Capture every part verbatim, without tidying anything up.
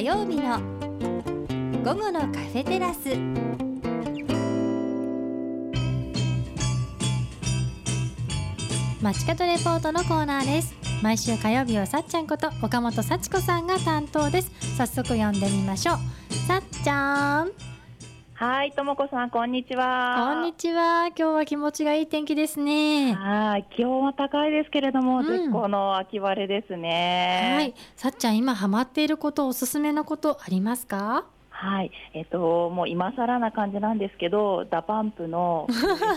曜日の午後のカフェテラス。街角レポートのコーナーです。毎週火曜日はさっちゃんこと岡本幸子さんが担当です。早速呼んでみましょう。さっちゃん。 はい、ともこさん、こんにちは。 こんにちは。今日は気持ちがいい天気ですね。 はい、気温は高いですけれども、 うん、 絶好の秋晴れですね。 はい、さっちゃん、今ハマっていること、おすすめのことありますか？ はい、えっともう今更な感じなんですけど、ダパンプの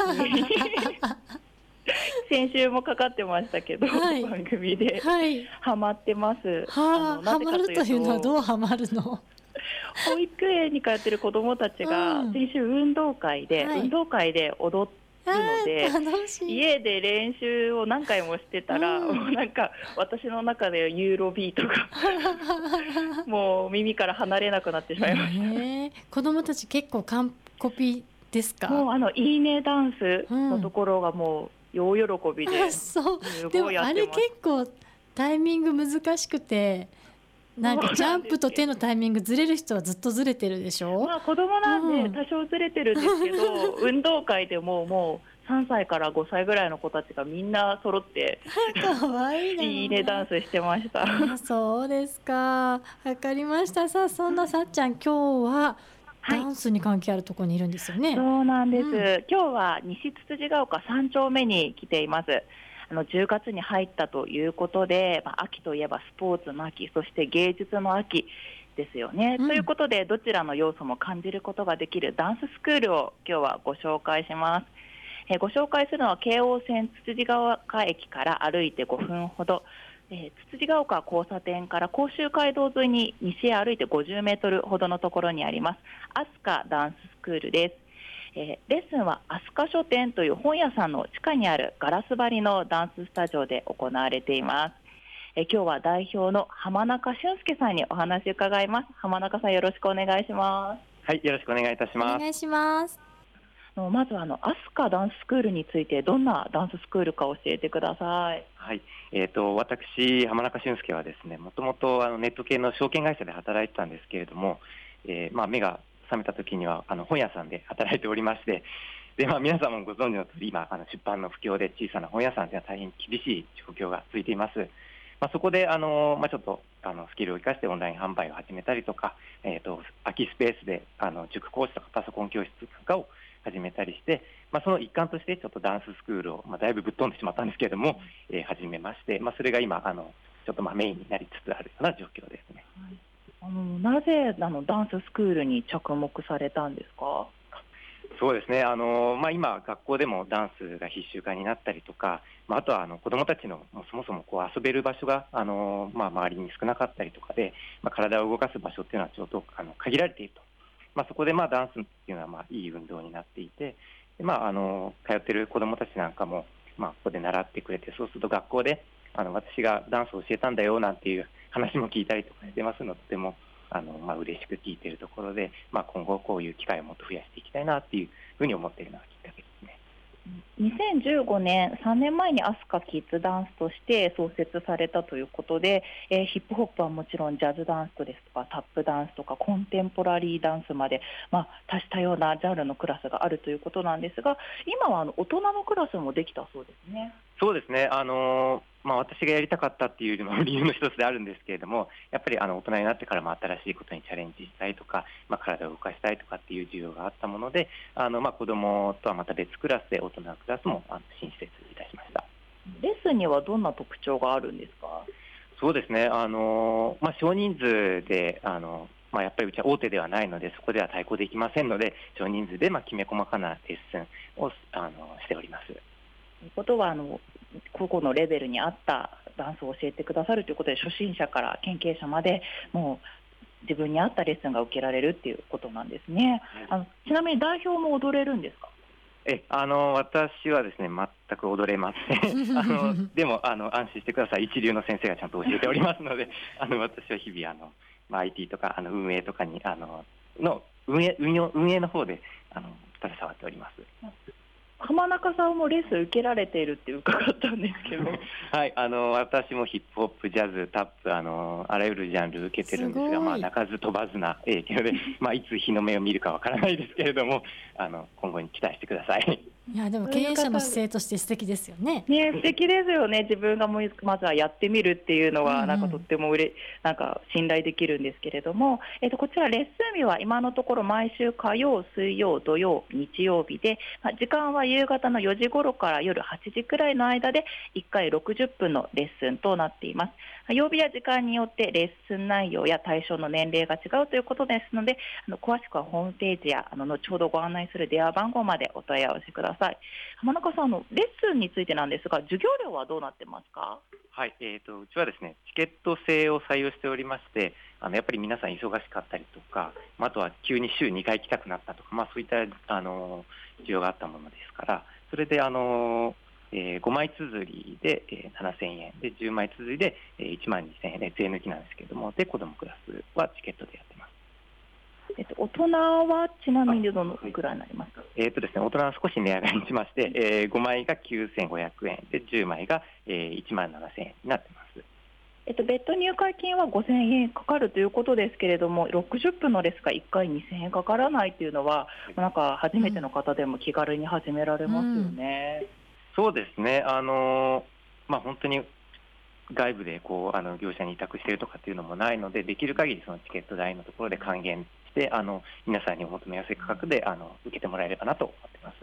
先週もかかってましたけど、はい、番組で、はい、ハマってます。 はあ、ハマるというのはどうハマるの？ 保育園に通っている子どもたちが先週運動会で、うん、はい、運動会で踊ってるので、家で練習を何回もしてたら、うん、もうなんか私の中でユーロビートがもう耳から離れなくなってしまいました。えー、子どもたち結構完コピですか？ もうあのいいねダンスのところがもう大喜びで、うん、 そうでもあれ結構タイミング難しくて、なんかジャンプと手のタイミングずれる人はずっとずれてるでしょ。 まあ子供なんで多少ずれてるんですけど、うん、運動会でももうさんさいからごさいぐらいの子たちがみんな揃ってかわいいね、 いいねダンスしてました。 あ、そうですか、わかりました。さあ、そんなさっちゃん、今日はダンスに関係あるところにいるんですよね。 はい、そうなんです、うん、今日は西つつじが丘さん丁目に来ています。あのじゅうがつに入ったということで、まあ、秋といえばスポーツの秋、そして芸術の秋ですよね、うん、ということでどちらの要素も感じることができるダンススクールを今日はご紹介します。えー、ご紹介するのは京王線つつじが丘駅から歩いてごふんほど、えー、つつじが丘交差点から甲州街道沿いに西へ歩いてごじゅうメートルほどのところにありますアスカダンススクールです。えー、レッスンはアスカ書店という本屋さんの地下にあるガラス張りのダンススタジオで行われています。えー、今日は代表の浜中俊介さんにお話を伺います。浜中さん、よろしくお願いします。 はい、よろしくお願いいたします。 お願いします。 まずあのアスカダンススクールについてどんなダンススクールか教えてください。 はい、えーと、私浜中俊介はですね、もともとあのネット系の証券会社で働いてたんですけれども、えーまあ、目が覚めた時にはあの本屋さんで働いておりまして、で、まあ、皆さんもご存知の通り今あの出版の不況で小さな本屋さんというのは大変厳しい状況が続いています。まあ、そこであの、まあ、ちょっとあのスキルを生かしてオンライン販売を始めたりとか、えーと、空きスペースであの塾講師とかパソコン教室なんかを始めたりして、まあ、その一環としてちょっとダンススクールを、まあ、だいぶぶっ飛んでしまったんですけれども、えー、始めまして、まあ、それが今あのちょっとまあメインになりつつあるような状況ですね。 はい、あのなぜあのダンススクールに着目されたんですか？ そうですね、あの、まあ、今学校でもダンスが必修化になったりとか、まあ、あとはあの子どもたちのもうそもそもこう遊べる場所があの、まあ、周りに少なかったりとかで、まあ、体を動かす場所っていうのはちょっとあの限られていると、まあ、そこでまあダンスっていうのはまあいい運動になっていて、で、まあ、あの通っている子どもたちなんかも、まあ、ここで習ってくれて、そうすると学校であの私がダンスを教えたんだよなんていう話も聞いたりとかしてますので、とてもあの、まあ、嬉しく聞いているところで、まあ、今後こういう機会をもっと増やしていきたいなっていうふうに思っているのがきっかけですね。 にせんじゅうごねん、さんねんまえにアスカキッズダンスとして創設されたということで、えー、ヒップホップはもちろんジャズダンスですとかタップダンスとかコンテンポラリーダンスまで、まあ、多種多様なジャンルのクラスがあるということなんですが、今はあの大人のクラスもできたそうですね。 そうですね、あのーまあ、私がやりたかったっていうのも理由の一つであるんですけれども、やっぱりあの大人になってからも新しいことにチャレンジしたいとか、まあ、体を動かしたいとかっていう需要があったもので、あの、まあ、子どもとはまた別クラスで大人のクラスもあの新設いたしました。 レッスンにはどんな特徴があるんですか？ そうですね、あの、まあ、少人数であの、まあ、やっぱりうちは大手ではないのでそこでは対抗できませんので、少人数でまあきめ細かなレッスンをあのしております。 ということはあの個々のレベルに合ったダンスを教えてくださるということで、初心者から研究者までもう自分に合ったレッスンが受けられるっていうことなんですね。あのちなみに代表も踊れるんですか？ えあの私はですね全く踊れませんあのでもあの安心してください、一流の先生がちゃんと教えておりますのであの私は日々あの、まあ、アイティー とかあの運営とかにあのの運営運用運営の方であの携わっております。 浜中さんもレッスン受けられているって伺ったんですけどはい、あの私もヒップホップ、ジャズ、タップ、あのあらゆるジャンル受けてるんですが、まあ、鳴かず飛ばずな影響で、まあ、いつ日の目を見るかわからないですけれども、あの今後に期待してください。 いやでも経営者の姿勢として素敵ですよね。 ね、素敵ですよね。自分がもうまずはやってみるっていうのはなんかとってもうれ、なんか信頼できるんですけれども、えっとこちらレッスン日は今のところ毎週火曜、水曜、土曜、日曜日で、まあ、時間は夕方のよじ頃から夜はちじくらいの間でいっかいろくじゅっぷんのレッスンとなっています。曜日や時間によってレッスン内容や対象の年齢が違うということですので、あの詳しくはホームページやあの後ほどご案内する電話番号までお問い合わせください。浜中さん、のレッスンについてなんですが、授業料はどうなってますか？ はい、えーと、うちはですね、チケット制を採用しておりまして、あのやっぱり皆さん忙しかったりとか、あとは急に週にかい来たくなったとか、まあ、そういったあの需要があったものですから、それであの、えー、ごまい綴りで、えー、ななせんえんで、じゅうまい綴りで、えー、いちまんにせんえんで税抜きなんですけれども、で子どもクラスはチケットでやってます。 えっと、大人はちなみにどのくらいになりますか？ えーとですね、大人は少し値上がりしまして、えー、ごまいがきゅうせんごひゃくえんで、じゅうまいが、えー、いちまんななせんえんになってます。 えっと、別途入会金はごせんえんかかるということですけれども、ろくじゅっぷんのレッスンがいっかいにせんえんかからないというのは、なんか初めての方でも気軽に始められますよね。 うん、そうですね、あのまあ、本当に外部でこうあの業者に委託しているとかっていうのもないので、できる限りそのチケット代のところで還元して、あの皆さんにお求めやすい価格であの受けてもらえればなと思っています。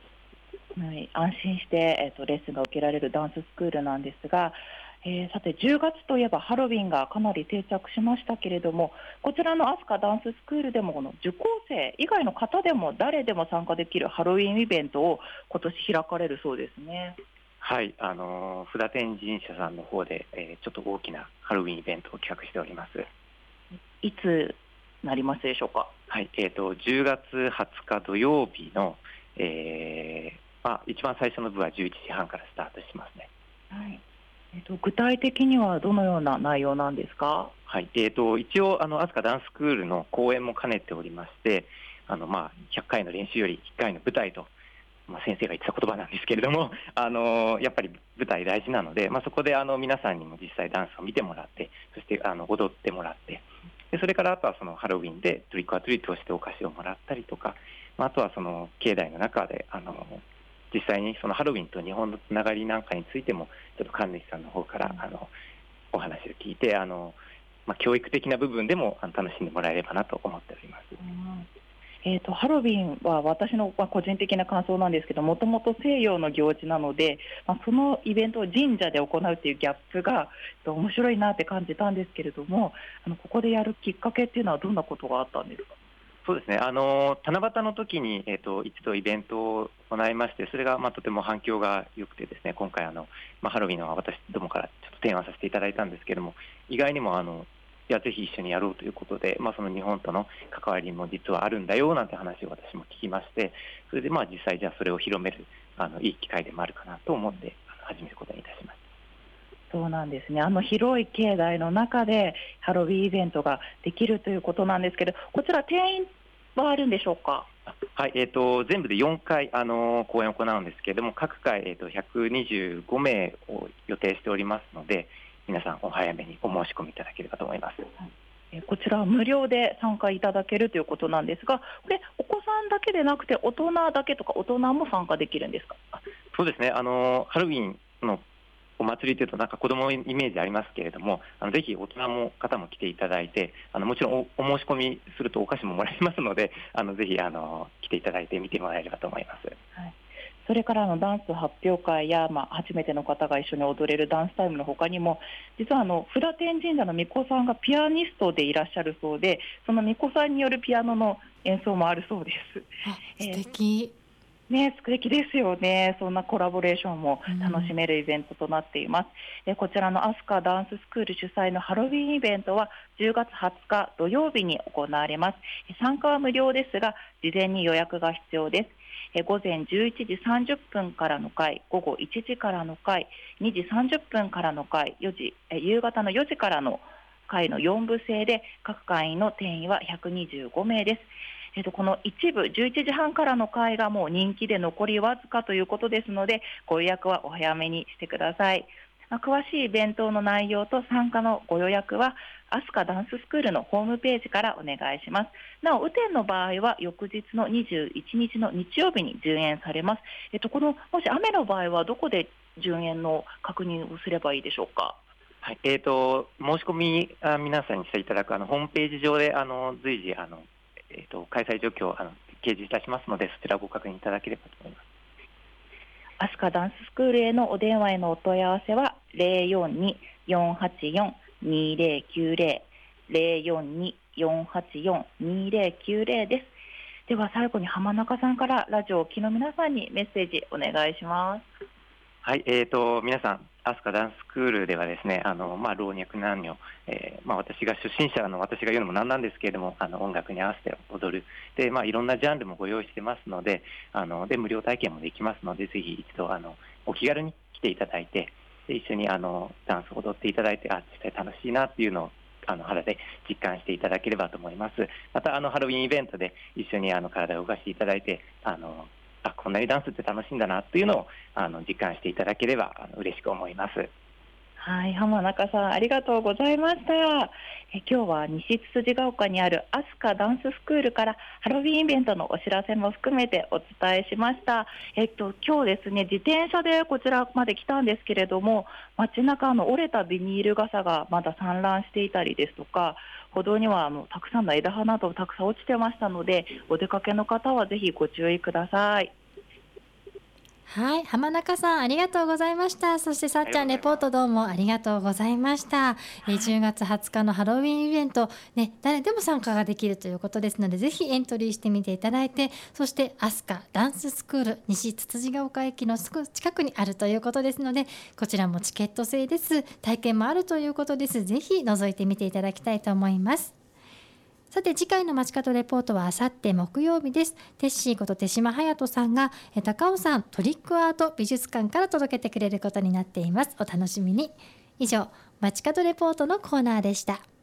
はい、安心して、えっと、レッスンが受けられるダンススクールなんですが、えー、さてじゅうがつといえばハロウィンがかなり定着しましたけれども、こちらのアスカダンススクールでもこの受講生以外の方でも誰でも参加できるハロウィンイベントを今年開かれるそうですね。 はい、あの札天神社さんの方で、えー、ちょっと大きなハロウィンイベントを企画しております。 いつなりますでしょうか？ はい、えーと、じゅうがつはつか土曜日の、えーまあ、一番最初の部はじゅういちじはんからスタートしますね。 はい、えーと、具体的にはどのような内容なんですか？ はい、えーと、一応あのアスカダンススクールの講演も兼ねておりまして、あの、まあ、ひゃっかいの練習よりいっかいの舞台と、まあ、先生が言ってた言葉なんですけれども、あのやっぱり舞台大事なので、まあ、そこであの皆さんにも実際ダンスを見てもらって、そしてあの踊ってもらって、でそれからあとはそのハロウィンでトリックアトリートをしてお菓子をもらったりとか、まあ、あとはその境内の中であの実際にそのハロウィンと日本のつながりなんかについてもちょっと神主さんの方からあのお話を聞いて、あの、まあ、教育的な部分でも楽しんでもらえればなと思っております。 うんえー、とハロウィンは私の個人的な感想なんですけど、もともと西洋の行事なので、まあ、そのイベントを神社で行うというギャップが面白いなって感じたんですけれども、あのここでやるきっかけっていうのはどんなことがあったんですか？ そうですね、あの七夕の時に、えー、と一度イベントを行いまして、それがまあとても反響が良くてですね、今回あの、まあ、ハロウィンは私どもからちょっと提案させていただいたんですけれども、意外にもあのいやぜひ一緒にやろうということで、まあ、その日本との関わりも実はあるんだよなんて話を私も聞きまして、それでまあ実際じゃあそれを広めるあのいい機会でもあるかなと思って始めることにいたしました。 そうなんですね。あの広い境内の中でハロウィンイベントができるということなんですけど、こちら定員はあるんでしょうか？ はい、えー、と全部でよんかい、あの講演を行うんですけれども、各回、えー、とひゃくにじゅうごめいを予定しておりますので、皆さんお早めにお申し込みいただければと思います。 はい、こちらは無料で参加いただけるということなんですが、これお子さんだけでなくて大人だけとか大人も参加できるんですか？ そうですね、あのハロウィンのお祭りというとなんか子どもイメージありますけれども、あのぜひ大人も方も来ていただいて、あのもちろん お, お申し込みするとお菓子ももらえますので、あのぜひあの来ていただいて見てもらえればと思います。 はい、それからのダンス発表会や、まあ、初めての方が一緒に踊れるダンスタイムの他にも、実はあの札天神社の巫女さんがピアニストでいらっしゃるそうで、その巫女さんによるピアノの演奏もあるそうです。 あ、素敵、 えーね、素敵ですよね。そんなコラボレーションも楽しめるイベントとなっています。うん、こちらのアスカダンススクール主催のハロウィンイベントはじゅうがつはつか土曜日に行われます。参加は無料ですが、事前に予約が必要です。午前じゅういちじさんじゅっぷんからの回、午後いちじからの回、にじさんじゅっぷんからの回、よじ夕方のよじからの会のよん部制で各会員の定員はひゃくにじゅうごめいです。えっと、この一部じゅういちじはんからの会がもう人気で残りわずかということですので、ご予約はお早めにしてください。まあ、詳しいイベントの内容と参加のご予約はアスカダンススクールのホームページからお願いします。なお雨天の場合は翌日のにじゅういちにちの日曜日に順延されます。えっと、このもし雨の場合はどこで順延の確認をすればいいでしょうか。 はい、えーと、申し込みあ皆さんにしていただくあのホームページ上であの随時あの、えーと、開催状況をあの掲示いたしますので、そちらをご確認いただければと思います。 アスカダンススクールへのお電話へのお問い合わせは ゼロよんに よんはちよん にゼロきゅうゼロ ゼロよんに よんはちよん にゼロきゅうゼロ です。では最後に浜中さんからラジオをお聞きの皆さんにメッセージお願いします。 はい、えーと、皆さん、アスカダンススクールではですね、あのまあ、老若男女、えーまあ、私が出身者の私が言うのもなんなんですけれども、あの音楽に合わせて踊るで、まあ、いろんなジャンルもご用意してますので、あので無料体験もできますので、ぜひ一度あのお気軽に来ていただいて、で一緒にあのダンスを踊っていただいて、あ実際楽しいなっていうのをあの肌で実感していただければと思います。またあのハロウィンイベントで一緒にあの体を動かしていただいて、あのあこんなにダンスって楽しいんだなというのをあの実感していただければあの嬉しく思います。 はい、浜中さんありがとうございました。え今日は西つつじが丘にあるアスカダンススクールからハロウィンイベントのお知らせも含めてお伝えしました。えっと今日ですね、自転車でこちらまで来たんですけれども、街中の折れたビニール傘がまだ散乱していたりですとか、歩道にはあのたくさんの枝葉などたくさん落ちてましたので、お出かけの方はぜひご注意ください。 はい、浜中さんありがとうございました。そしてさっちゃんレポートどうもありがとうございました。えじゅうがつはつかのハロウィンイベント、ね、誰でも参加ができるということですので、ぜひエントリーしてみていただいて、そしてアスカダンススクール西つつじが丘駅のすぐ近くにあるということですので、こちらもチケット制です。体験もあるということです。ぜひ覗いてみていただきたいと思います。さて次回の街角レポートはあさって木曜日です。テッシーこと手島隼人さんが高尾山トリックアート美術館から届けてくれることになっています。お楽しみに。以上街角レポートのコーナーでした。